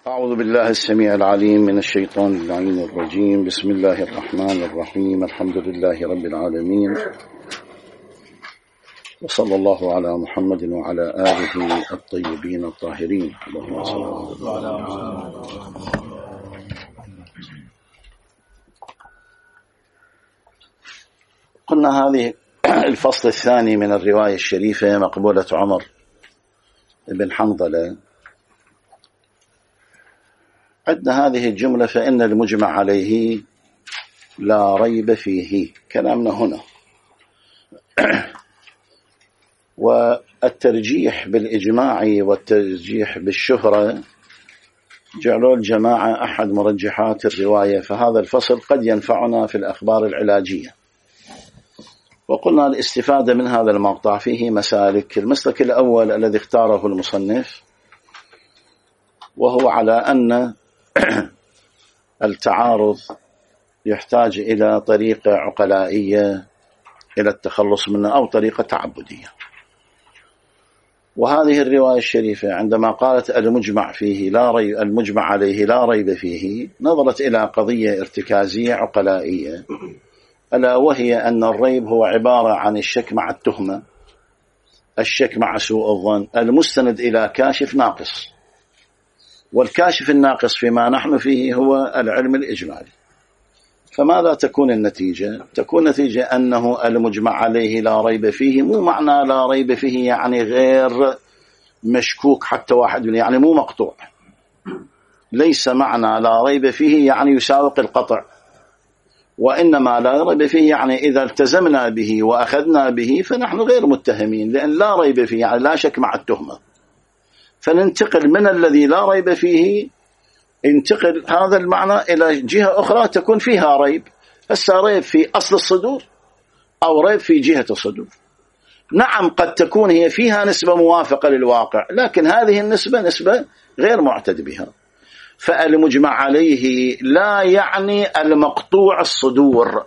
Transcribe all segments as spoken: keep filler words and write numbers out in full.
أعوذ بالله السميع العليم من الشيطان اللعين الرجيم. بسم الله الرحمن الرحيم. الحمد لله رب العالمين، وصلى الله على محمد وعلى آله الطيبين الطاهرين. اللهم صل على محمد. قلنا هذه الفصل الثاني من الرواية الشريفة مقبولة عمر بن حنظلة. عندنا هذه الجملة: فإن المجمع عليه لا ريب فيه. كلامنا هنا والترجيح بالإجماع والترجيح بالشهرة جعلوا الجماعة أحد مرجحات الرواية، فهذا الفصل قد ينفعنا في الأخبار العلاجية. وقلنا الاستفادة من هذا المقطع فيه مسالك. المسلك الأول الذي اختاره المصنف وهو على أن التعارض يحتاج إلى طريقة عقلائية إلى التخلص منه أو طريقة تعبدية. وهذه الرواية الشريفة عندما قالت المجمع فيه لا ريب المجمع عليه لا ريب فيه نظرت إلى قضية ارتكازية عقلائية، ألا وهي أن الريب هو عبارة عن الشك مع التهمة، الشك مع سوء الظن المستند إلى كاشف ناقص، والكاشف الناقص فيما نحن فيه هو العلم الإجمالي. فماذا تكون النتيجة؟ تكون نتيجة أنه المجمع عليه لا ريب فيه مو معنى لا ريب فيه يعني غير مشكوك حتى واحد، يعني مو مقطوع. ليس معنى لا ريب فيه يعني يساوق القطع، وإنما لا ريب فيه يعني إذا التزمنا به وأخذنا به فنحن غير متهمين، لأن لا ريب فيه يعني لا شك مع التهمة. فننتقل من الذي لا ريب فيه، انتقل هذا المعنى إلى جهة أخرى تكون فيها ريب. هسه ريب في أصل الصدور أو ريب في جهة الصدور. نعم قد تكون هي فيها نسبة موافقة للواقع، لكن هذه النسبة نسبة غير معتد بها. فالمجمع عليه لا يعني المقطوع الصدور،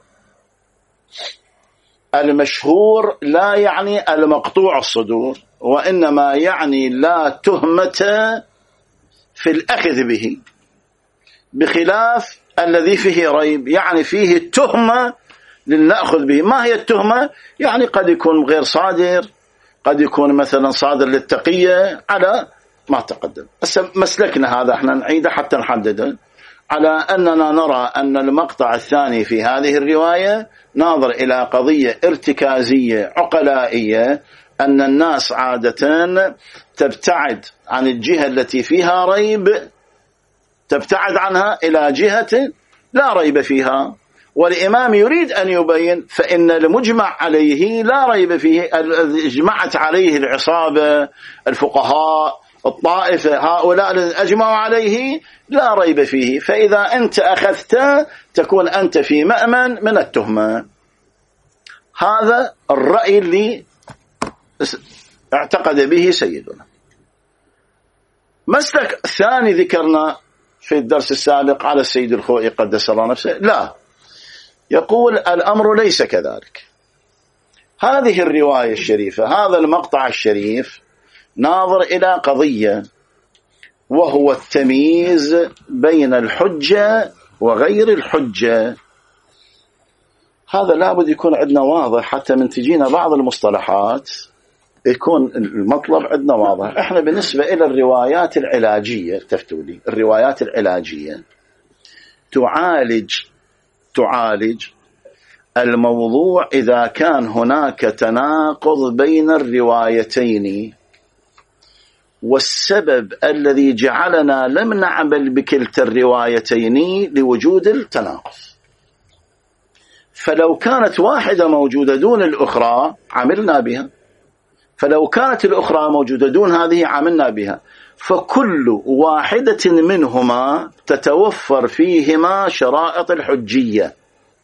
المشهور لا يعني المقطوع الصدور، وإنما يعني لا تهمة في الأخذ به، بخلاف الذي فيه ريب يعني فيه التهمة لنأخذ به. ما هي التهمة؟ يعني قد يكون غير صادر، قد يكون مثلا صادر للتقية على ما تقدم. مسلكنا هذا احنا نعيده حتى نحدده على أننا نرى أن المقطع الثاني في هذه الرواية ناظر إلى قضية ارتكازية عقلائية، أن الناس عادة تبتعد عن الجهة التي فيها ريب، تبتعد عنها إلى جهة لا ريب فيها. والإمام يريد أن يبين فإن المجمع عليه لا ريب فيه، اجمعت عليه العصابة الفقهاء الطائفة هؤلاء الذين أجمعوا عليه لا ريب فيه، فإذا أنت أخذت تكون أنت في مأمن من التهمة. هذا الرأي اللي اعتقد به سيدنا. مسلك ثاني ذكرنا في الدرس السابق على السيد الخوئي قدس الله نفسه، لا، يقول الأمر ليس كذلك. هذه الرواية الشريفة، هذا المقطع الشريف ناظر إلى قضية، وهو التمييز بين الحجة وغير الحجة. هذا لابد يكون عندنا واضح، حتى من تجينا بعض المصطلحات يكون المطلب عندنا واضح. احنا بالنسبة إلى الروايات العلاجية، تفتولي الروايات العلاجية تعالج تعالج الموضوع إذا كان هناك تناقض بين الروايتين، والسبب الذي جعلنا لم نعمل بكلتا الروايتين لوجود التناقض. فلو كانت واحدة موجودة دون الأخرى عملنا بها، فلو كانت الأخرى موجودة دون هذه عملنا بها. فكل واحدة منهما تتوفر فيهما شرائط الحجية.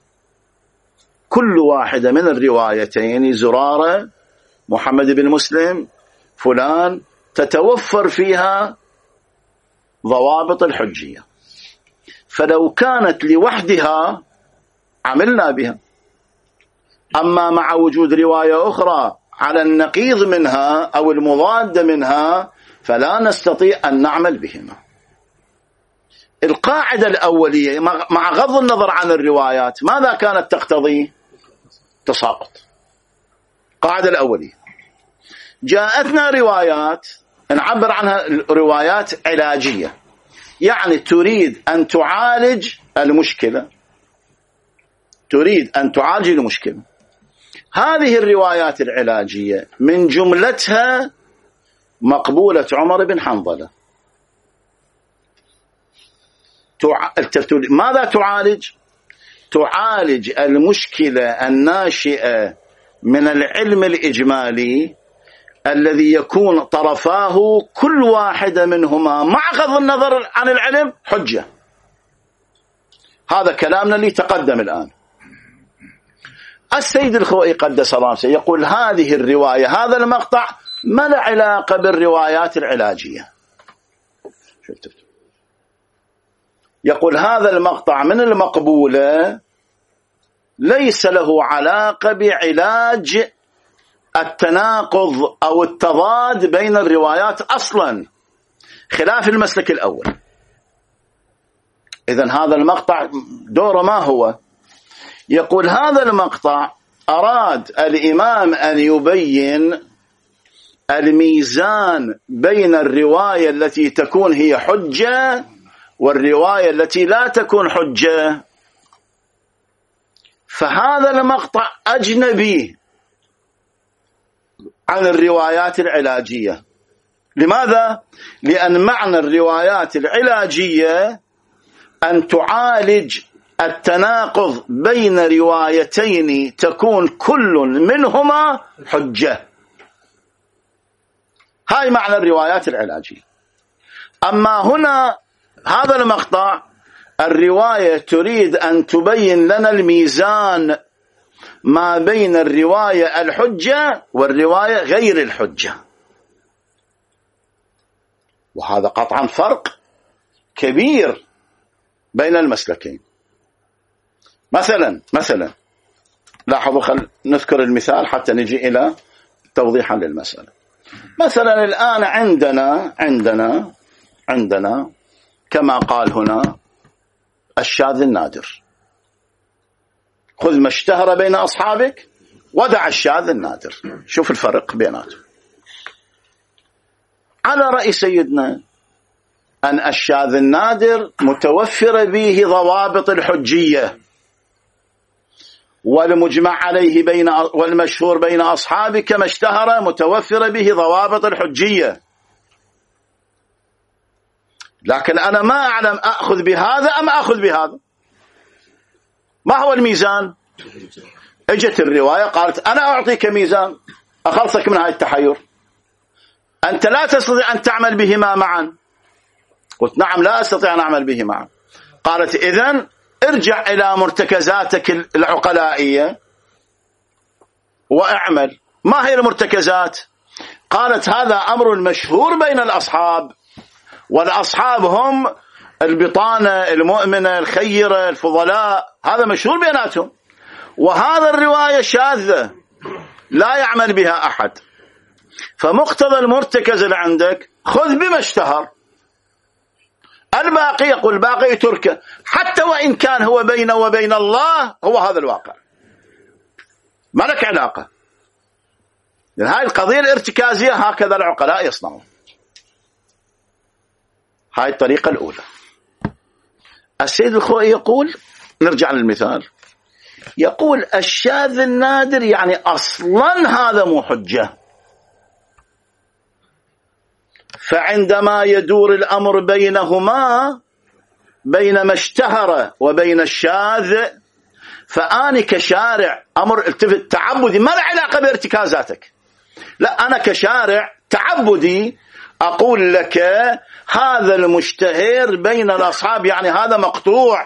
كل واحدة من الروايتين، زرارة، محمد بن مسلم، فلان، تتوفر فيها ضوابط الحجية. فلو كانت لوحدها عملنا بها، أما مع وجود رواية أخرى على النقيض منها أو المضاد منها فلا نستطيع أن نعمل بهما. القاعدة الأولية مع غض النظر عن الروايات ماذا كانت تقتضي؟ تساقط. القاعدة الأولية. جاءتنا روايات نعبر عنها روايات علاجية، يعني تريد أن تعالج المشكلة، تريد أن تعالج المشكلة. هذه الروايات العلاجية من جملتها مقبولة عمر بن حنظلة. تع... ماذا تعالج؟ تعالج المشكلة الناشئة من العلم الإجمالي الذي يكون طرفاه كل واحدة منهما مع غض النظر عن العلم حجة. هذا كلامنا اللي تقدم الآن. السيد الخوئي قدس راسه يقول هذه الرواية، هذا المقطع ما له علاقة بالروايات العلاجية. يقول هذا المقطع من المقبولة ليس له علاقة بعلاج التناقض أو التضاد بين الروايات أصلا، خلاف المسلك الأول. إذن هذا المقطع دوره ما هو؟ يقول هذا المقطع أراد الإمام أن يبين الميزان بين الرواية التي تكون هي حجة والرواية التي لا تكون حجة. فهذا المقطع أجنبي عن الروايات العلاجية. لماذا؟ لأن معنى الروايات العلاجية أن تعالج التناقض بين روايتين تكون كل منهما حجة. هاي معنى الروايات العلاجية. أما هنا هذا المقطع الرواية تريد أن تبين لنا الميزان ما بين الرواية الحجة والرواية غير الحجة، وهذا قطعا فرق كبير بين المسلكين. مثلا مثلا لاحظوا، خل نذكر المثال حتى نجي إلى توضيحا للمسألة. مثلا الآن عندنا عندنا عندنا كما قال هنا الشاذ النادر، خذ ما اشتهر بين أصحابك ودع الشاذ النادر. شوف الفرق بيناتهم. على رأي سيدنا أن الشاذ النادر متوفر به ضوابط الحجية، والمجمع عليه بين والمشهور بين أصحابك كما اشتهر متوفر به ضوابط الحجية. لكن أنا ما أعلم أخذ بهذا أم أخذ بهذا. ما هو الميزان؟ اجت الرواية قالت أنا أعطيك ميزان أخلصك من هذا التحير، أنت لا تستطيع أن تعمل بهما معا. قلت نعم لا أستطيع أن أعمل بهما معا. قالت إذن ارجع إلى مرتكزاتك العقلائية وأعمل. ما هي المرتكزات؟ قالت هذا أمر مشهور بين الأصحاب، والأصحاب هم البطانة المؤمنة الخيرة الفضلاء، هذا مشهور بيناتهم، وهذا الرواية شاذة لا يعمل بها أحد. فمقتضى المرتكز اللي عندك خذ بما اشتهر، الباقي يقول الباقي تركه، حتى وإن كان هو بينه وبين الله هو هذا الواقع، ما لك علاقة. يعني هاي القضية الارتكازية هكذا العقلاء يصنعون. هاي الطريقة الأولى. السيد الخوئي يقول، نرجع للمثال، يقول الشاذ النادر يعني أصلا هذا مو حجة. فعندما يدور الأمر بينهما بين ما اشتهر وبين الشاذ، فأنا كشارع أمر التفت تعبدي ما له علاقة بارتكازاتك، لا أنا كشارع تعبدي أقول لك هذا المشتهر بين الأصحاب يعني هذا مقطوع،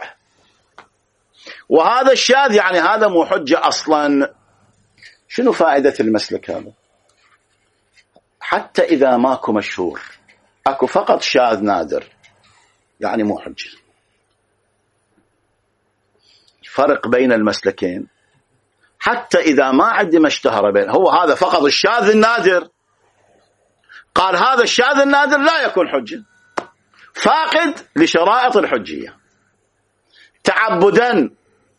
وهذا الشاذ يعني هذا مو حجة أصلا. شنو فائدة المسلك هذا؟ حتى إذا ماكو مشهور أكو فقط شاذ نادر يعني مو حجة. فرق بين المسلكين، حتى إذا ما عندي ما اشتهر بين هو هذا فقط الشاذ النادر، قال هذا الشاذ النادر لا يكون حجة، فاقد لشرائط الحجية تعبدا.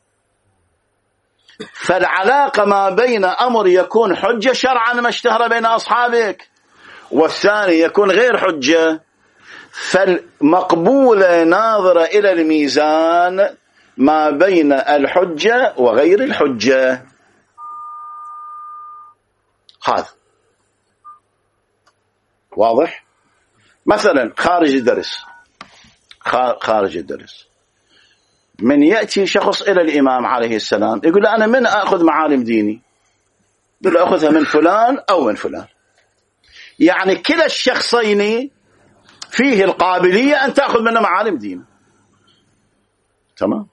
فالعلاقة ما بين أمر يكون حجة شرعا ما اشتهر بين أصحابك، والثاني يكون غير حجة، فالمقبولة ناظرة إلى الميزان ما بين الحجة وغير الحجة. هذا واضح؟ مثلا خارج الدرس، خارج الدرس من يأتي شخص إلى الإمام عليه السلام يقول أنا من أخذ معالم ديني؟ يقول أخذها من فلان أو من فلان. يعني كلا الشخصين فيه القابلية أن تأخذ منه معالم دين. تمام.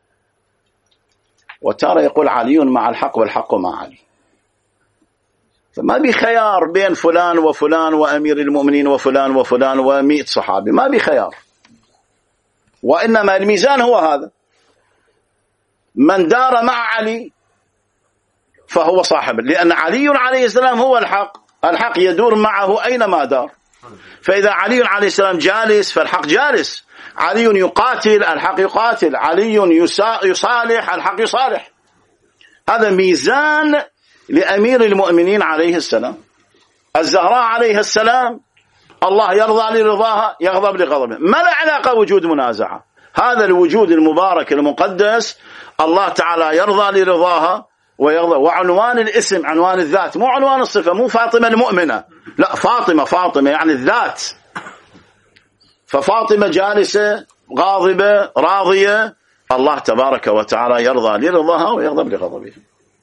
وترى يقول علي مع الحق والحق مع علي، فما بي خيار بين فلان وفلان وأمير المؤمنين وفلان وفلان ومئة صحابي، ما بي خيار. وإنما الميزان هو هذا، من دار مع علي فهو صاحب، لأن علي عليه السلام هو الحق، الحق يدور معه أينما دار. فإذا علي عليه السلام جالس فالحق جالس، علي يقاتل الحق يقاتل، علي يصالح الحق يصالح. هذا ميزان لأمير المؤمنين عليه السلام. الزهراء عليه السلام الله يرضى لرضاها يغضب لغضبه، ما لا علاقة وجود منازعة. هذا الوجود المبارك المقدس الله تعالى يرضى لرضاها ويغضب. وعنوان الاسم عنوان الذات، مو عنوان الصفة، مو فاطمة المؤمنة، لا فاطمة فاطمة يعني الذات. ففاطمة جالسة غاضبة راضية، الله تبارك وتعالى يرضى لرضاها ويغضب لغضبه.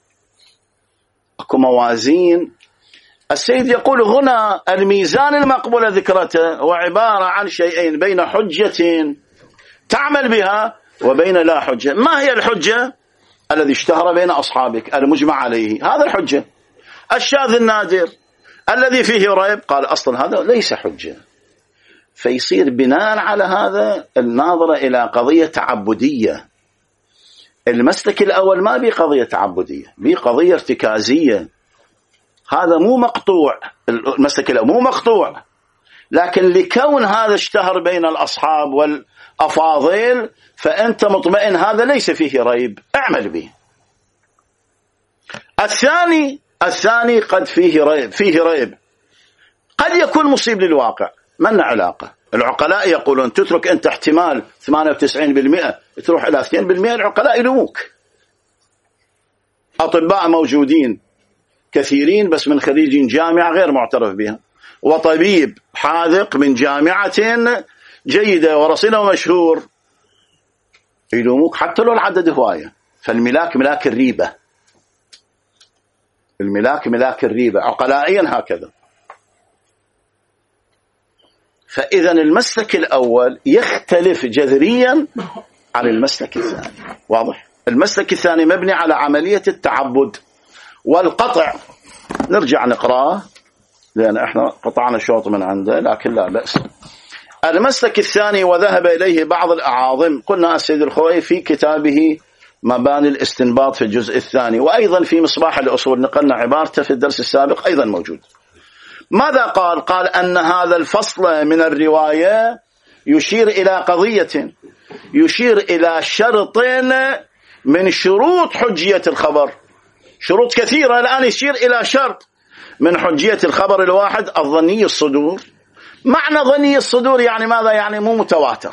اكو موازين. السيد يقول هنا الميزان المقبول ذكرته هو عبارة عن شيئين، بين حجة تعمل بها وبين لا حجة. ما هي الحجة؟ الذي اشتهر بين أصحابك المجمع عليه، هذا الحجة. الشاذ النادر الذي فيه ريب قال أصلا هذا ليس حجة. فيصير بناء على هذا الناظرة إلى قضية تعبدية. المسلك الأول ما بي قضية تعبدية، بي قضية ارتكازية. هذا مو مقطوع، المسلك الأول مو مقطوع، لكن لكون هذا اشتهر بين الأصحاب والأفاضل فأنت مطمئن هذا ليس فيه ريب، اعمل به. الثاني الثاني قد فيه ريب، فيه ريب قد يكون مصيب للواقع، من علاقة. العقلاء يقولون تترك أنت احتمال ثمانية وتسعين بالمئة تروح إلى اثنين بالمئة، العقلاء يلوموك. أطباء موجودين كثيرين بس من خريج جامعة غير معترف بها، وطبيب حاذق من جامعة جيدة ورصينة ومشهور، يلوموك حتى لو العدد هواية. فالملاك ملاك الريبة، الملاك ملاك الريبة عقلائيا هكذا. فإذا المسلك الأول يختلف جذريا عن المسلك الثاني. واضح؟ المسلك الثاني مبني على عملية التعبد والقطع. نرجع نقرأه لأن احنا قطعنا شوط من عنده، لكن لا بأس. المسلك الثاني وذهب إليه بعض الأعاظم، قلنا السيد الخوئي في كتابه مباني الاستنباط في الجزء الثاني، وأيضا في مصباح الأصول نقلنا عبارته في الدرس السابق أيضا موجود. ماذا قال؟ قال أن هذا الفصل من الرواية يشير إلى قضية، يشير إلى شرط من شروط حجية الخبر. شروط كثيرة، الآن يشير إلى شرط من حجية الخبر الواحد، الظني الصدور. معنى ظني الصدور يعني ماذا؟ يعني مو متواتر،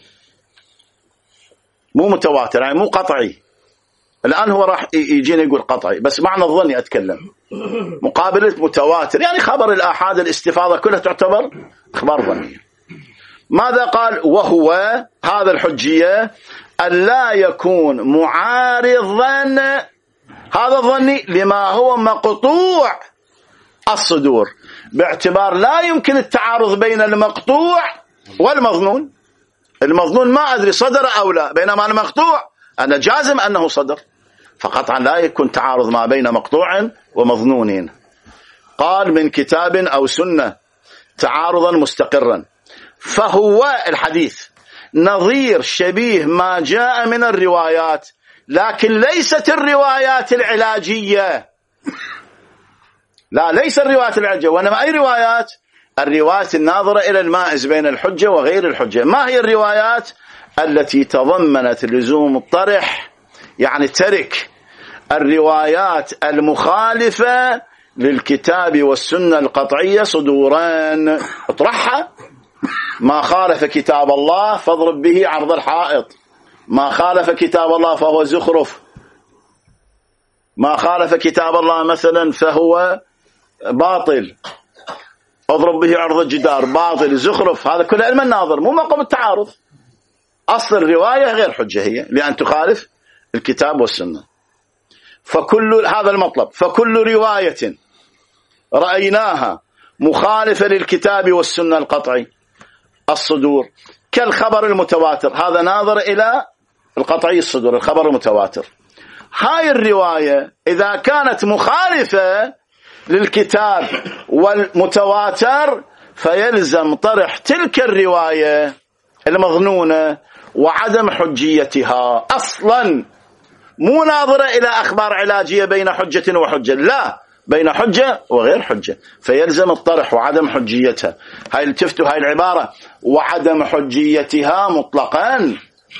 مو متواتر يعني مو قطعي. الآن هو راح يجينا يقول قطعي، بس معنى الظني أتكلم. مقابلة متواتر يعني خبر الآحاد الاستفاضة كلها تعتبر أخبار ظنية. ماذا قال؟ وهو هذا الحجية أن لا يكون معارضا هذا الظني لما هو مقطوع الصدور، باعتبار لا يمكن التعارض بين المقطوع والمظنون. المظنون ما أدري صدر أو لا، بينما المقطوع أنا جازم أنه صدر، فقطعا لا يكون تعارض ما بين مقطوع ومظنون. قال من كتاب أو سنة تعارضا مستقرا، فهو الحديث نظير شبيه ما جاء من الروايات، لكن ليست الروايات العلاجية، لا ليس الروايات العلاجية، وإنما أي روايات؟ الرواية الناظرة إلى المائز بين الحجة وغير الحجة. ما هي الروايات التي تضمنت لزوم الطرح، يعني ترك الروايات المخالفة للكتاب والسنة القطعية صدوران، اطرحها. ما خالف كتاب الله فاضرب به عرض الحائط، ما خالف كتاب الله فهو زخرف، ما خالف كتاب الله مثلا فهو باطل، اضرب به عرض الجدار، باطل، زخرف، هذا كله علم الناظر، مو مقام التعارض. أصل الرواية غير حجة هي، لأن تخالف الكتاب والسنة. فكل هذا المطلب، فكل رواية رأيناها مخالفة للكتاب والسنة القطعي الصدور، كالخبر المتواتر، هذا ناظر إلى القطعي الصدور، الخبر المتواتر. هاي الرواية إذا كانت مخالفة للكتاب والمتواتر فيلزم طرح تلك الرواية المظنونة وعدم حجيتها أصلا، مو ناظرة إلى أخبار علاجية بين حجة وحجة، لا، بين حجة وغير حجة، فيلزم الطرح وعدم حجيتها. هاي التفتوا هاي العبارة وعدم حجيتها مطلقا،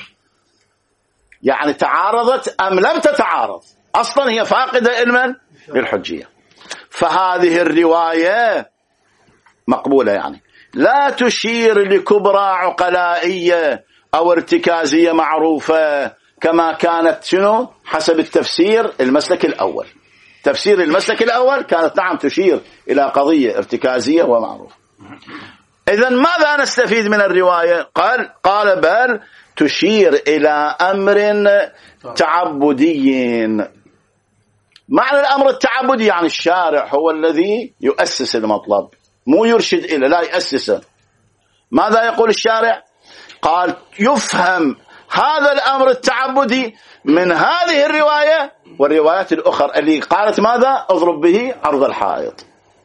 يعني تعارضت أم لم تتعارض، أصلا هي فاقدة علما للحجية. فهذه الرواية مقبولة، يعني لا تشير لكبرى عقلائية أو ارتكازية معروفة كما كانت شنو حسب التفسير المسلك الأول. تفسير المسلك الأول كانت نعم تشير إلى قضية ارتكازية ومعروفة. إذن ماذا نستفيد من الرواية؟ قال قال بل تشير إلى أمر تعبدي. معنى الأمر التعبدي يعني الشارع هو الذي يؤسس المطلب، مو يرشد إليه، لا يؤسسه. ماذا يقول الشارع؟ قال يفهم هذا الأمر التعبدي من هذه الرواية والروايات الأخرى اللي قالت ماذا؟ اضرب به عرض الحائط.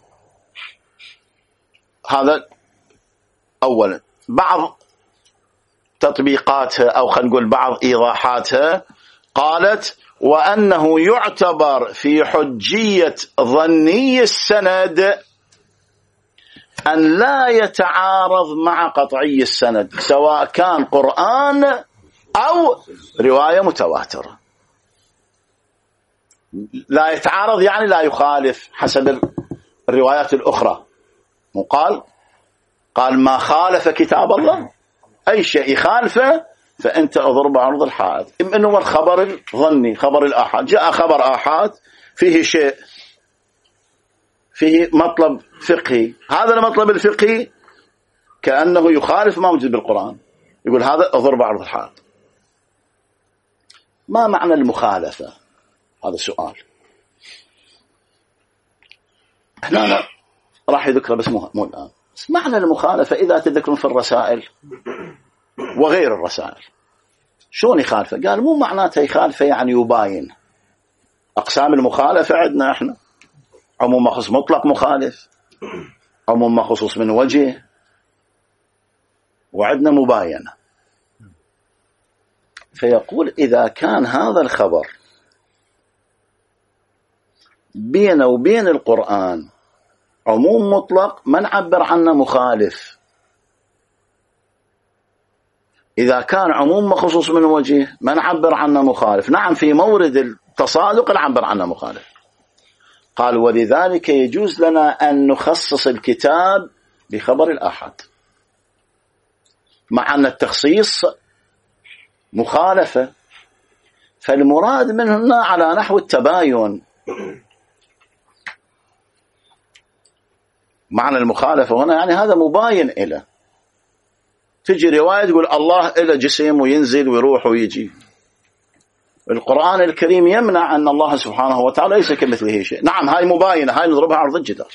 هذا أولا. بعض تطبيقاتها أو خلينا نقول بعض إيضاحاتها قالت وأنه يعتبر في حجية ظني السند أن لا يتعارض مع قطعي السند، سواء كان قرآن أو رواية متواترة. لا يتعارض يعني لا يخالف حسب الروايات الأخرى. وقال قال ما خالف كتاب الله، أي شيء يخالفه فأنت أضرب عرض الحائط. إما أنه الخبر الظني، خبر الآحاد، جاء خبر آحاد فيه شيء، فيه مطلب فقهي، هذا المطلب الفقهي كأنه يخالف ما موجود بالقرآن، يقول هذا أضرب عرض الحائط. ما معنى المخالفة؟ هذا سؤال. هنا راح يذكر بس مو الآن. معنى المخالفة إذا تذكرون في الرسائل وغير الرسائل شلون يخالفه؟ قال مو معناته يخالفه يعني يباين. أقسام المخالفة عندنا إحنا عموم مخصوص مطلق مخالف، عموم مخصوص من وجه، وعندنا مباينة. فيقول إذا كان هذا الخبر بينه وبين القرآن عموم مطلق ما نعبر عنه مخالف. إذا كان عموم مخصوص من وجه ما نعبر عنه مخالف. نعم في مورد التصادق نعبر عنه مخالف. قال ولذلك يجوز لنا أن نخصص الكتاب بخبر الآحاد، مع أن التخصيص مخالفة، فالمراد منهن على نحو التباين. معنى المخالفة هنا يعني هذا مباين إله. تجي رواية تقول الله إله جسم وينزل ويروح ويجي، القرآن الكريم يمنع أن الله سبحانه وتعالى ليس كمثله شيء. نعم هاي مباينة، هاي نضربها عرض الجدار.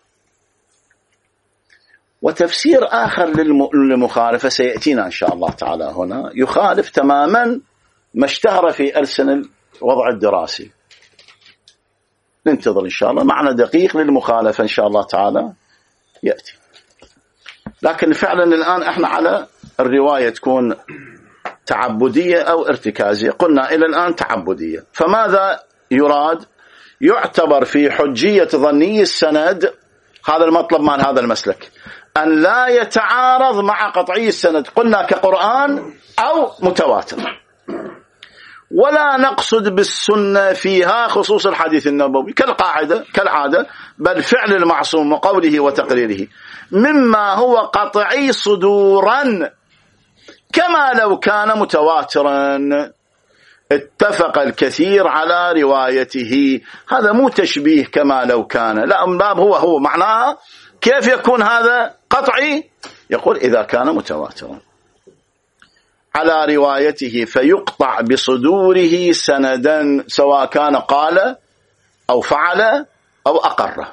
وتفسير آخر للمخالفة سيأتينا إن شاء الله تعالى هنا، يخالف تماما ما اشتهر في ألسن الوضع الدراسي. ننتظر إن شاء الله معنى دقيق للمخالفة إن شاء الله تعالى يأتي. لكن فعلا الآن احنا على الرواية تكون تعبدية أو ارتكازية. قلنا إلى الآن تعبدية. فماذا يراد؟ يعتبر في حجية ظني السند، هذا المطلب مال هذا المسلك، أن لا يتعارض مع قطعي السند، قلنا كقرآن أو متواتر. ولا نقصد بالسنة فيها خصوص الحديث النبوي كالقاعدة كالعادة، بل فعل المعصوم وقوله وتقريره مما هو قطعي صدورا، كما لو كان متواترا اتفق الكثير على روايته. هذا مو تشبيه كما لو كان، لا، من باب هو هو معناها. كيف يكون هذا قطعي؟ يقول إذا كان متواترا على روايته فيقطع بصدوره سندا، سواء كان قال أو فعل أو أقر،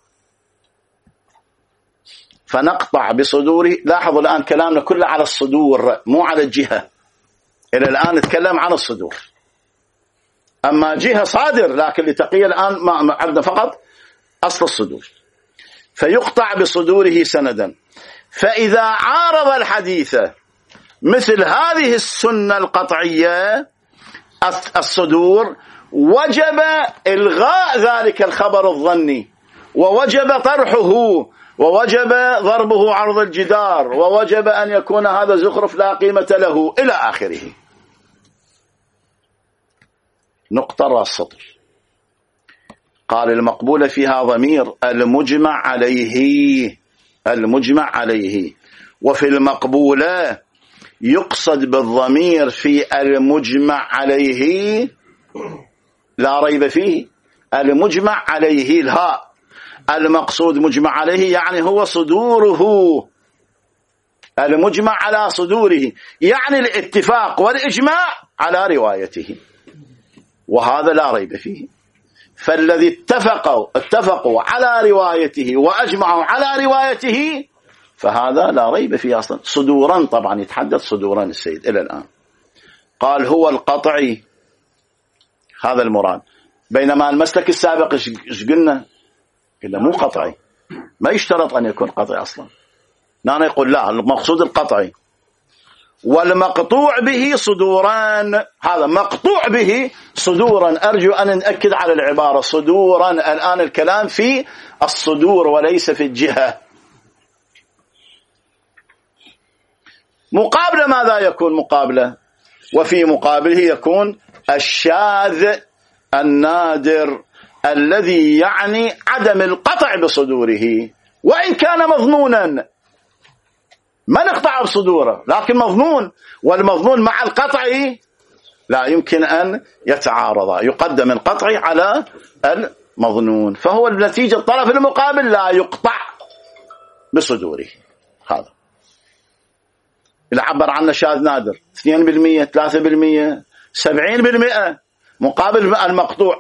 فنقطع بصدوره. لاحظوا الآن كلامنا كله على الصدور مو على الجهة، إلى الآن نتكلم عن الصدور، أما جهة صادر، لكن لتقي الآن ما عندنا فقط أصل الصدور. فيقطع بصدوره سندا، فإذا عارض الحديث مثل هذه السنة القطعية الصدور، وجب إلغاء ذلك الخبر الظني، ووجب طرحه، ووجب ضربه عرض الجدار، ووجب أن يكون هذا زخرف لا قيمة له إلى آخره. نقطة راس السطر. قال المقبول فيها ضمير المجمع عليه، المجمع عليه. وفي المقبولة يقصد بالضمير في المجمع عليه لا ريب فيه، المجمع عليه الهاء، المقصود مجمع عليه يعني هو صدوره، المجمع على صدوره يعني الاتفاق والإجماع على روايته، وهذا لا ريب فيه. فالذي اتفقوا اتفقوا على روايته وأجمعوا على روايته فهذا لا ريب فيه أصلا. صدورا طبعا يتحدث صدورا السيد إلى الآن. قال هو القطعي، هذا المراد. بينما المسلك السابق ايش قلنا؟ قلنا مو قطعي، ما يشترط أن يكون قطعي أصلا. نانا يقول لا، المقصود القطعي. والمقطوع به صدوران، هذا مقطوع به صدورا. أرجو أن نأكد على العبارة صدورا، الآن الكلام في الصدور وليس في الجهة. مقابلة ماذا يكون مقابلة؟ وفي مقابله يكون الشاذ النادر الذي يعني عدم القطع بصدوره، وإن كان مظنونا، ما نقطع بصدوره لكن مظنون، والمظنون مع القطع لا يمكن أن يتعارض، يقدم القطع على المظنون، فهو النتيجة الطرف المقابل لا يقطع بصدوره. هذا إذا عبر عنه شاذ نادر اثنين بالمئة ثلاثة بالمئة سبعين بالمئة مقابل المقطوع.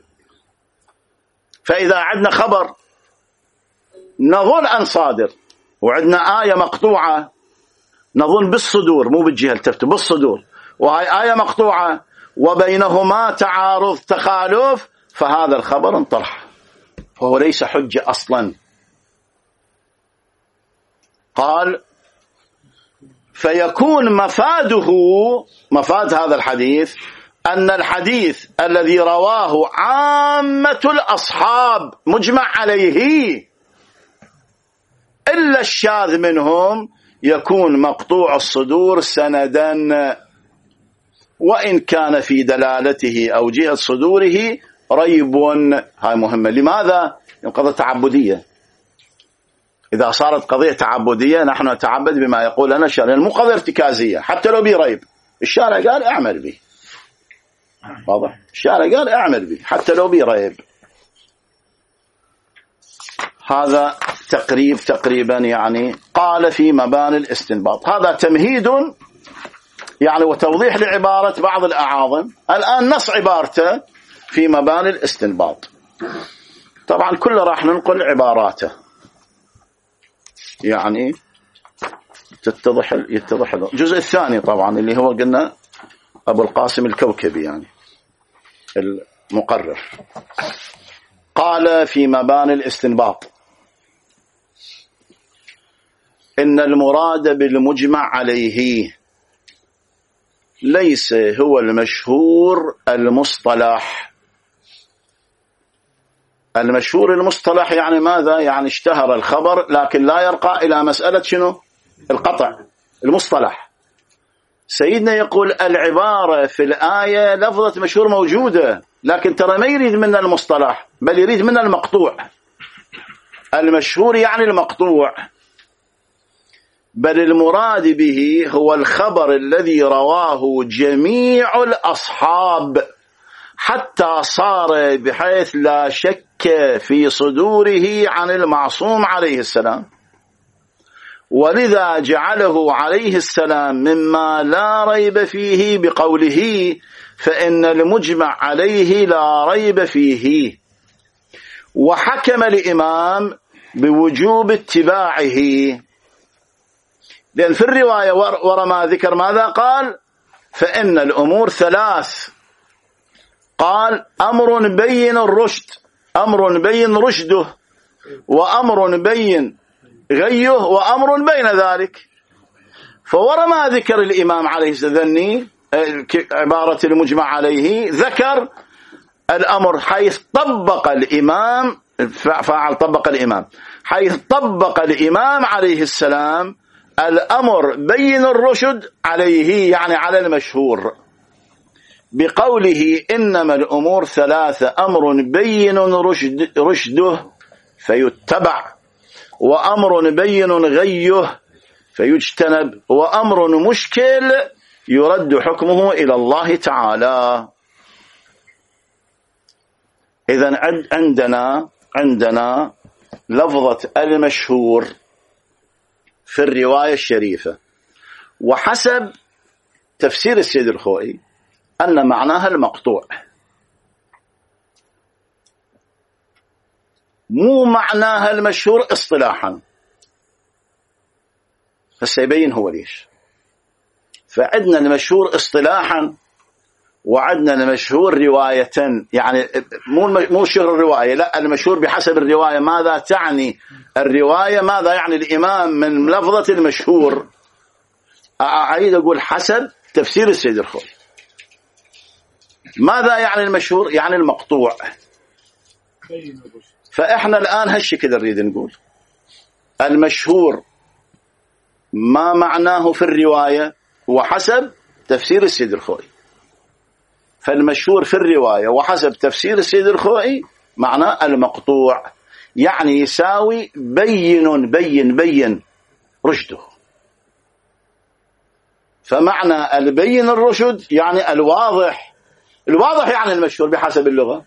فإذا عندنا خبر نظن أن صادر وعندنا آية مقطوعة نظن بالصدور مو بالجهة التفتة بالصدور، وهي آية مقطوعة وبينهما تعارض تخالف، فهذا الخبر انطرح، فهو ليس حجة أصلا. قال فيكون مفاده، مفاد هذا الحديث أن الحديث الذي رواه عامة الأصحاب مجمع عليه إلا الشاذ منهم يكون مقطوع الصدور سندا، وإن كان في دلالته أو جهة صدوره ريب. هاي مهمة. لماذا؟ قضية تعبدية. إذا صارت قضية تعبدية نحن نتعبد بما يقول لنا الشارع، مو قضية ارتكازية حتى لو بي ريب. الشارع قال اعمل به، واضح؟ الشارع قال اعمل به حتى لو بي ريب. هذا تقريب تقريبا يعني قال في مباني الاستنباط. هذا تمهيد يعني وتوضيح لعبارة بعض الأعاظم. الآن نص عبارته في مباني الاستنباط. طبعا كله راح ننقل عباراته يعني تتضح يتضح الجزء الثاني طبعا اللي هو قلنا أبو القاسم الكوكبي يعني المقرر. قال في مباني الاستنباط إن المراد بالمجمع عليه ليس هو المشهور المصطلح، المشهور المصطلح يعني ماذا؟ يعني اشتهر الخبر لكن لا يرقى إلى مسألة شنو؟ القطع. المصطلح سيدنا يقول العبارة في الآية لفظة مشهور موجودة، لكن ترى ما يريد من المصطلح بل يريد من المقطوع. المشهور يعني المقطوع، بل المراد به هو الخبر الذي رواه جميع الأصحاب حتى صار بحيث لا شك في صدوره عن المعصوم عليه السلام، ولذا جعله عليه السلام مما لا ريب فيه بقوله فإن المجمع عليه لا ريب فيه. وحكم الإمام بوجوب اتباعه، لأن في الرواية ورا ما ذكر ماذا قال؟ فإن الأمور ثلاث، قال أمر بين الرشد، أمر بين رشده، وأمر بين غيه، وأمر بين ذلك. فورا ما ذكر الإمام عليه السلام عبارة المجمع عليه، ذكر الأمر حيث طبق الإمام، فعل طبق الإمام، حيث طبق الإمام عليه السلام الأمر بين الرشد عليه، يعني على المشهور، بقوله إنما الأمور ثلاثة، أمر بين رشد رشده فيتبع، وأمر بين غيه فيجتنب، وأمر مشكل يرد حكمه إلى الله تعالى. إذن عندنا عندنا لفظة المشهور في الرواية الشريفة، وحسب تفسير السيد الخوئي أن معناها المقطوع، مو معناها المشهور اصطلاحا. فسيبين هو ليش. فعندنا المشهور اصطلاحا وعندنا المشهور رواية، يعني مو مو شهر الرواية، لا، المشهور بحسب الرواية. ماذا تعني الرواية؟ ماذا يعني الإمام من لفظة المشهور؟ أعيد أقول حسب تفسير السيد الخوئي. ماذا يعني المشهور؟ يعني المقطوع. فإحنا الآن هالشكل نريد نقول المشهور ما معناه في الرواية وحسب تفسير السيد الخوئي. فالمشهور في الرواية وحسب تفسير السيد الخوئي معناه المقطوع، يعني يساوي بين بين بين رشده. فمعنى البين الرشد يعني الواضح، الواضح يعني المشهور بحسب اللغة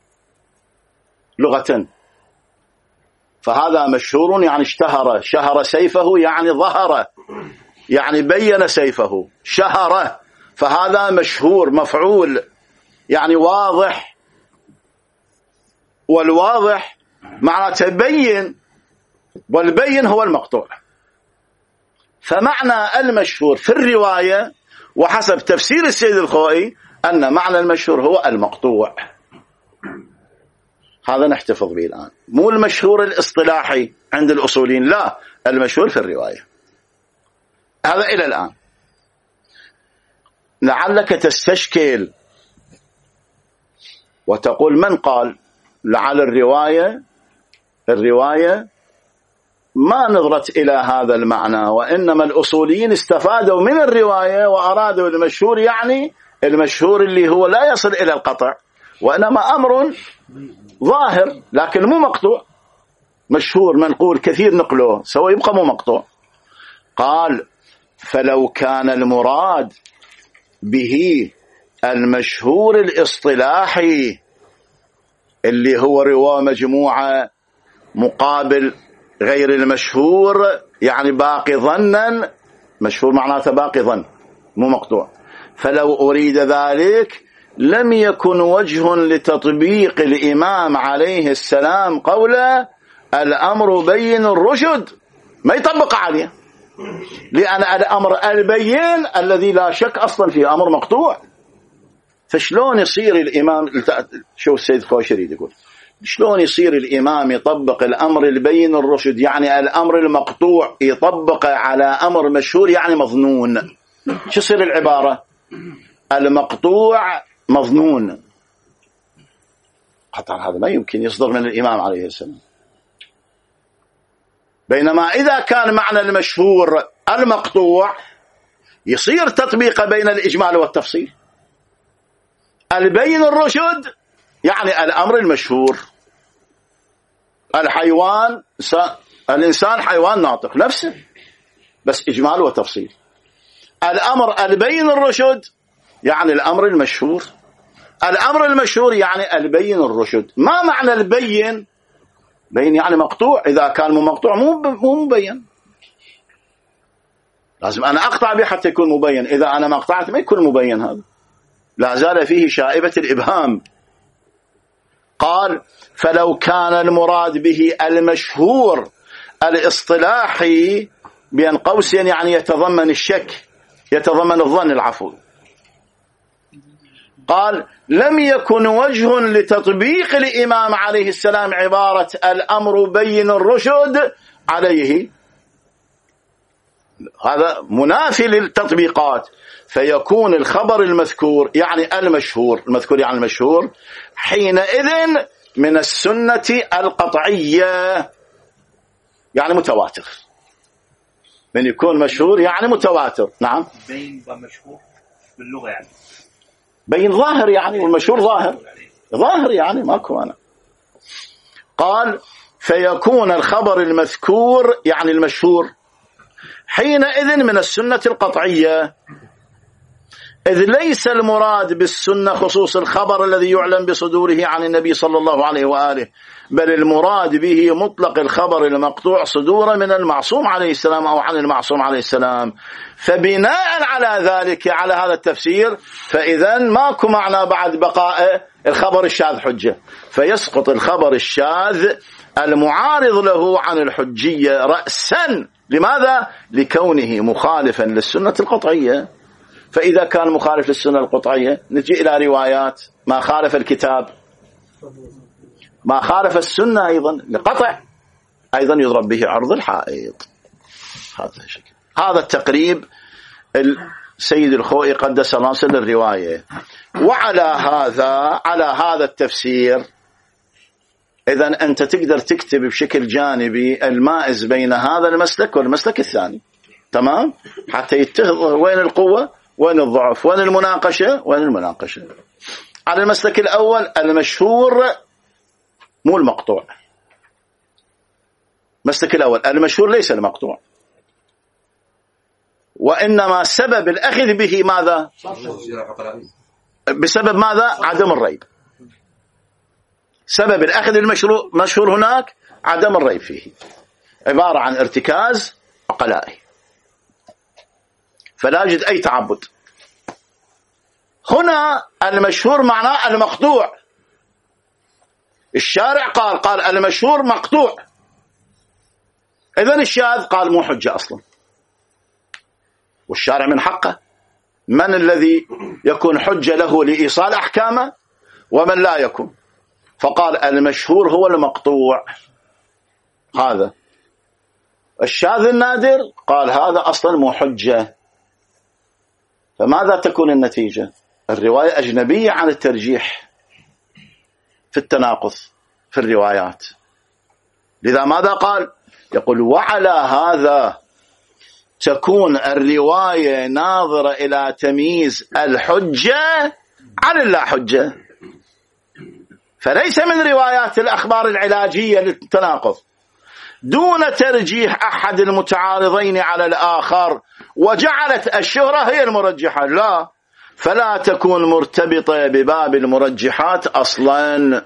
لغة. فهذا مشهور يعني اشتهر، شهر سيفه يعني ظهر، يعني بين سيفه، شهر، فهذا مشهور مفعول يعني واضح. والواضح معنى تبين، والبين هو المقطوع. فمعنى المشهور في الرواية وحسب تفسير السيد الخوئي أن معنى المشهور هو المقطوع. هذا نحتفظ به الآن، مو المشهور الاصطلاحي عند الأصولين، لا، المشهور في الرواية. هذا إلى الآن. لعلك تستشكل وتقول من قال؟ لعل الرواية الرواية ما نظرت إلى هذا المعنى، وإنما الأصوليين استفادوا من الرواية وأرادوا المشهور، يعني المشهور اللي هو لا يصل إلى القطع، وإنما أمر ظاهر لكن مو مقطوع. مشهور منقول كثير نقله سوى يبقى مو مقطوع. قال فلو كان المراد به المشهور الاصطلاحي اللي هو رواه مجموعة مقابل غير المشهور، يعني باقي ظنا، مشهور معناته باقي ظن مو مقطوع، فلو أريد ذلك لم يكن وجه لتطبيق الإمام عليه السلام قوله الأمر بين الرشد، ما يطبق عليه، لأن الأمر البين الذي لا شك أصلا فيه أمر مقطوع. فشلون يصير الإمام، شو السيد خوشري يقول، شلون يصير الإمام يطبق الأمر البين الرشد يعني الأمر المقطوع يطبق على أمر مشهور يعني مظنون؟ شو يصير العبارة؟ المقطوع مظنون، قطعا هذا ما يمكن يصدر من الإمام عليه السلام. بينما إذا كان معنى المشهور المقطوع يصير تطبيق بين الإجمال والتفصيل. البين الرشد يعني الأمر المشهور. الحيوان س... الإنسان حيوان ناطق نفسه، بس إجمال وتفصيل. الأمر البين الرشد يعني الأمر المشهور. الأمر المشهور يعني البين الرشد. ما معنى البين؟ بين يعني مقطوع، إذا كان مو مقطوع مو مبين. لازم أنا أقطع به حتى يكون مبين، إذا أنا ما قطعت ما يكون مبين. هذا لا زال فيه شائبة الإبهام. قال فلو كان المراد به المشهور الاصطلاحي بين قوسين يعني يتضمن الشك، يتضمن الظن العفو، قال لم يكن وجه لتطبيق الإمام عليه السلام عبارة الأمر بين الرشد عليه، هذا منافي للتطبيقات. فيكون الخبر المذكور يعني المشهور، المذكور يعني المشهور، حينئذ من السنة القطعية يعني متواتر. من يكون مشهور يعني متواتر. نعم. بين مشهور باللغة يعني بين ظاهر يعني، والمشهور ظاهر ظاهر يعني ماكو أنا. قال فيكون الخبر المذكور يعني المشهور حينئذ من السنة القطعية، إذ ليس المراد بالسنة خصوص الخبر الذي يعلم بصدوره عن النبي صلى الله عليه وآله، بل المراد به مطلق الخبر المقطوع صدورا من المعصوم عليه السلام أو عن المعصوم عليه السلام. فبناء على ذلك، على هذا التفسير، فإذا ماكو معنى بعد بقاء الخبر الشاذ حجة، فيسقط الخبر الشاذ المعارض له عن الحجية رأسا. لماذا؟ لكونه مخالفا للسنة القطعية. فإذا كان مخالف للسنة القطعية نجي إلى روايات ما خالف الكتاب، ما خالف السنة أيضا لقطع، أيضا يضرب به عرض الحائط. هذا الشكل، هذا التقريب السيد الخوئي قدس الله سره للرواية. وعلى هذا على هذا التفسير إذن أنت تقدر تكتب بشكل جانبي المائز بين هذا المسلك والمسلك الثاني، تمام، حتى يتخذ وين القوة وين الضعف وين المناقشة وين المناقشة. على المسلك الأول المشهور مو المقطوع. المسلك الأول المشهور ليس المقطوع، وإنما سبب الأخذ به ماذا؟ بسبب ماذا؟ عدم الريب. سبب الأخذ المشهور هناك عدم الريب فيه، عبارة عن ارتكاز عقلائي، فلا يوجد أي تعبد. هنا المشهور معناه المقطوع. الشارع قال قال المشهور مقطوع، إذن الشاذ قال مو حجة أصلا. والشارع من حقه، من الذي يكون حجة له لإيصال أحكامه ومن لا يكون، فقال المشهور هو المقطوع. هذا الشاذ النادر قال هذا أصلا مو حجة. فماذا تكون النتيجة؟ الرواية أجنبية عن الترجيح في التناقض في الروايات. لذا ماذا قال؟ يقول وعلى هذا تكون الرواية ناظرة إلى تمييز الحجة عن اللا حجة، فليس من روايات الأخبار العلاجية للتناقض دون ترجيح أحد المتعارضين على الآخر وجعلت الشهرة هي المرجحة، لا، فلا تكون مرتبطة بباب المرجحات أصلا.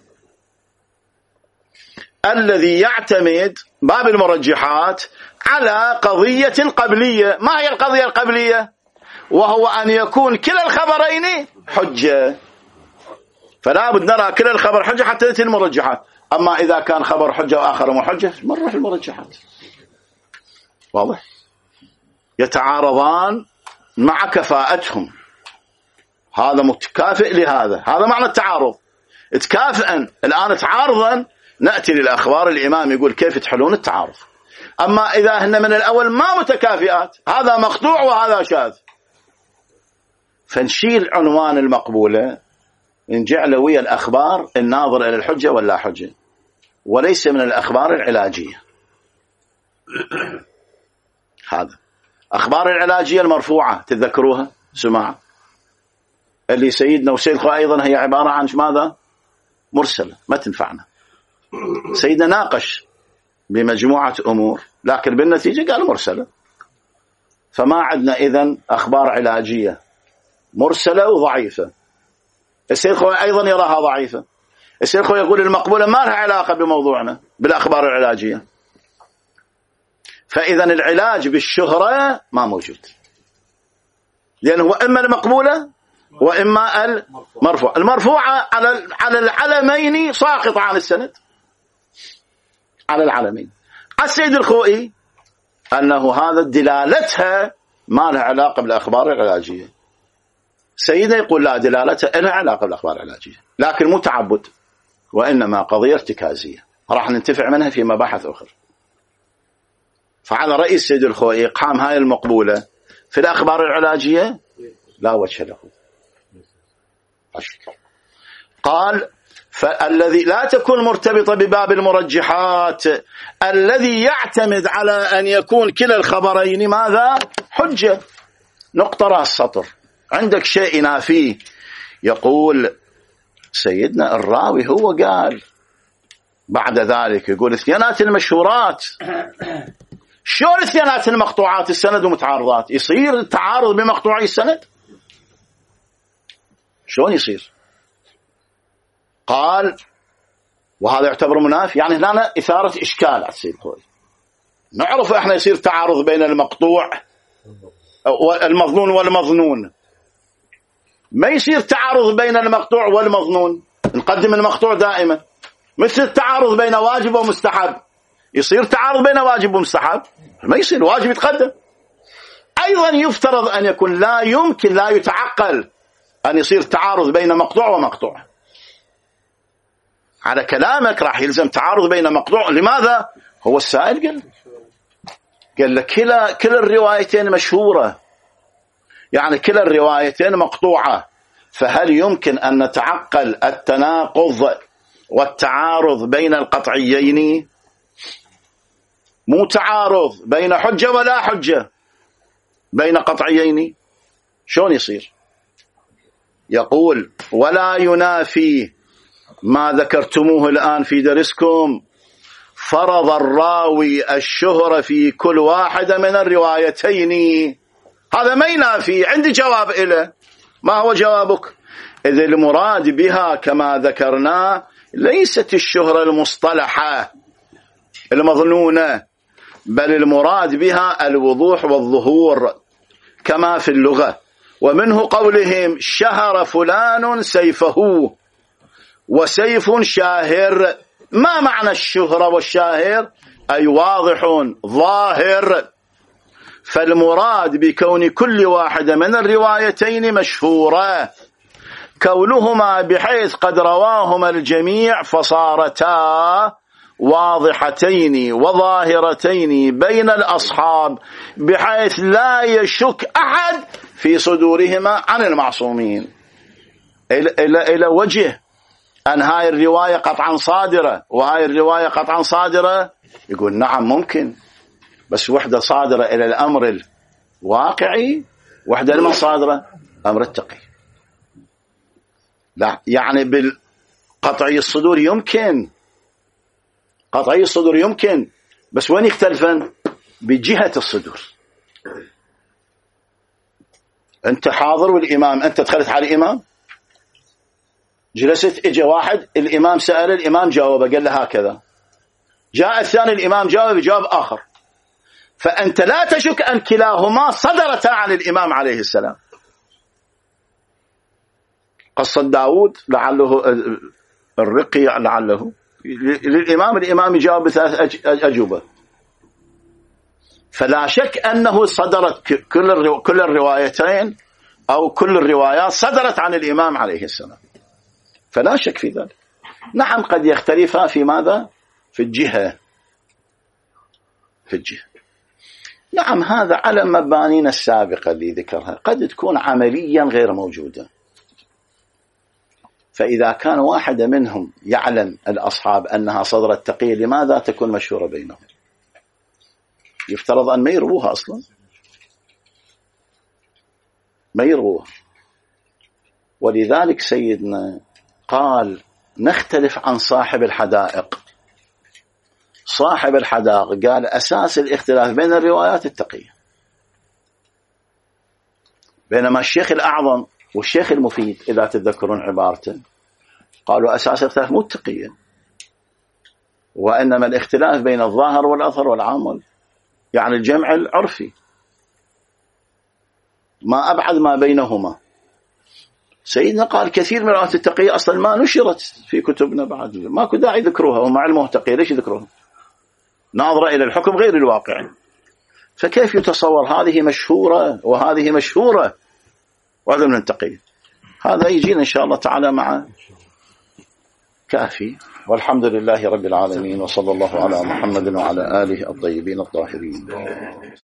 الذي يعتمد باب المرجحات على قضية قبلية. ما هي القضية القبلية؟ وهو أن يكون كلا الخبرين حجة، فلا بد نرى كلا الخبر حجة حتى نأتي المرجحات. أما إذا كان خبر حجة وآخر محجة مرة في المرجحات. واضح؟ يتعارضان مع كفاءتهم، هذا متكافئ لهذا، هذا معنى التعارض. تكافئا الآن تعارضا نأتي للأخبار، الإمام يقول كيف تحلون التعارض. أما إذا هن من الأول ما متكافئات، هذا مقطوع وهذا شاذ، فنشيل عنوان المقبولة نجعل ويا الأخبار الناظر إلى الحجة ولا حجة، وليس من الأخبار العلاجية. هذا أخبار العلاجية المرفوعة تتذكروها سماع اللي سيدنا وسيد خو أيضا هي عبارة عن ماذا؟ مرسلة ما تنفعنا. سيدنا ناقش بمجموعة أمور لكن بالنتيجة قال مرسلة. فما عندنا إذن أخبار علاجية مرسلة وضعيفة. السيد خو أيضا يراها ضعيفة. السيد خو يقول المقبولة ما لها علاقة بموضوعنا بالأخبار العلاجية. فإذا العلاج بالشهرة ما موجود، لأنه هو إما المقبولة وإما المرفوع. المرفوعة على على العلمين ساقطة عن السند، على العلمين. السيد الخوئي أنه هذا دلالتها ما لها علاقة بالأخبار العلاجية. سيدنا يقول لا، دلالتها لها علاقة بالأخبار العلاجية لكن مو تعبد، وإنما قضية ارتكازية راح ننتفع منها في مباحث أخرى. فعلى رئيس سيد الخوئي إقحام هاي المقبولة في الأخبار العلاجية لا وجه له. قال فالذي لا تكون مرتبطة بباب المرجحات الذي يعتمد على أن يكون كلا الخبرين ماذا؟ حجة. نقطة رأس السطر. عندك شيء ينافيه، يقول سيدنا الراوي هو قال، بعد ذلك يقول اثنينات المشهورات. شلون اثنينات المقطوعات السند ومتعارضات؟ يصير التعارض بمقطوعي السند؟ شلون يصير؟ قال وهذا يعتبر منافي. يعني هنا إثارة إشكال على السيد الخوئي. نعرف احنا يصير تعارض بين المقطوع والمظنون والمظنون، ما يصير تعارض بين المقطوع والمظنون. نقدم المقطوع دائما، مثل التعارض بين واجب ومستحب. يصير تعارض بين واجب ومستحب؟ ما يصير، الواجب يتقدم. أيضا يفترض أن يكون لا يمكن لا يتعقل أن يصير تعارض بين مقطوع ومقطوع. على كلامك راح يلزم تعارض بين مقطوع. لماذا؟ هو السائل قال قال لك كلا كلا الروايتين مشهورة، يعني كلا الروايتين مقطوعة، فهل يمكن أن نتعقل التناقض والتعارض بين القطعيين؟ مو تعارض بين حجة ولا حجة، بين قطعيين. شلون يصير؟ يقول ولا ينافي ما ذكرتموه الآن في درسكم، فرض الراوي الشهرة في كل واحدة من الروايتين. هذا ما ينافي. عندي جواب إله. ما هو جوابك؟ إذ المراد بها كما ذكرنا ليست الشهرة المصطلحة المظنونة، بل المراد بها الوضوح والظهور كما في اللغة. ومنه قولهم شهر فلان سيفه وسيف شاهر. ما معنى الشهرة والشاهر؟ أي واضح ظاهر. فالمراد بكون كل واحدة من الروايتين مشهورة كونهما بحيث قد رواهما الجميع فصارتا واضحتين وظاهرتين بين الأصحاب بحيث لا يشك أحد في صدورهما عن المعصومين. إلى إلى وجه أن هاي الرواية قطعا صادرة وهاي الرواية قطعا صادرة. يقول نعم ممكن، بس وحدة صادرة إلى الأمر الواقعي، وحدة لما صادرة أمر التقي. لا يعني بالقطعي الصدور يمكن، قطعي الصدور يمكن، بس وين يختلفن؟ بجهة الصدور. أنت حاضر والإمام، أنت دخلت على الإمام، جلست، إجا واحد الإمام سأل، الإمام جاوب قال له هكذا، جاء الثاني الإمام جاوب جواب آخر، فأنت لا تشك أن كلاهما صدرتا عن الإمام عليه السلام. قصة داود لعله الرقي لعله للإمام، الإمام يجاوب بثلاث أجوبة، فلا شك أنه صدرت كل كل الروايتين أو كل الروايات صدرت عن الإمام عليه السلام، فلا شك في ذلك. نعم قد يختلفا في ماذا؟ في الجهة، في الجهة. نعم هذا على مبانينا السابقة اللي ذكرها، قد تكون عمليا غير موجودة. فإذا كان واحد منهم يعلم الأصحاب أنها صدرت تقية لماذا تكون مشهورة بينهم؟ يفترض أن ما يروها أصلا، ما يروها. ولذلك سيدنا قال نختلف عن صاحب الحدائق. صاحب الحدائق قال أساس الاختلاف بين الروايات التقية، بينما الشيخ الأعظم والشيخ المفيد إذا تتذكرون عبارته قالوا أساس الاختلاف مو التقية، وإنما الاختلاف بين الظاهر والأثر والعامل، يعني الجمع العرفي، ما أبعد ما بينهما. سيدنا قال كثير من روايات التقية أصلا ما نشرت في كتبنا بعد، ماكو داعي ذكروها، ومع علمه تقية ليش يذكروها؟ ناظرة إلى الحكم غير الواقع. فكيف يتصور هذه مشهورة وهذه مشهورة وهذا من التقية؟ هذا يجينا إن شاء الله تعالى مع كافي. والحمد لله رب العالمين، وصلى الله على محمد وعلى آله الطيبين الطاهرين.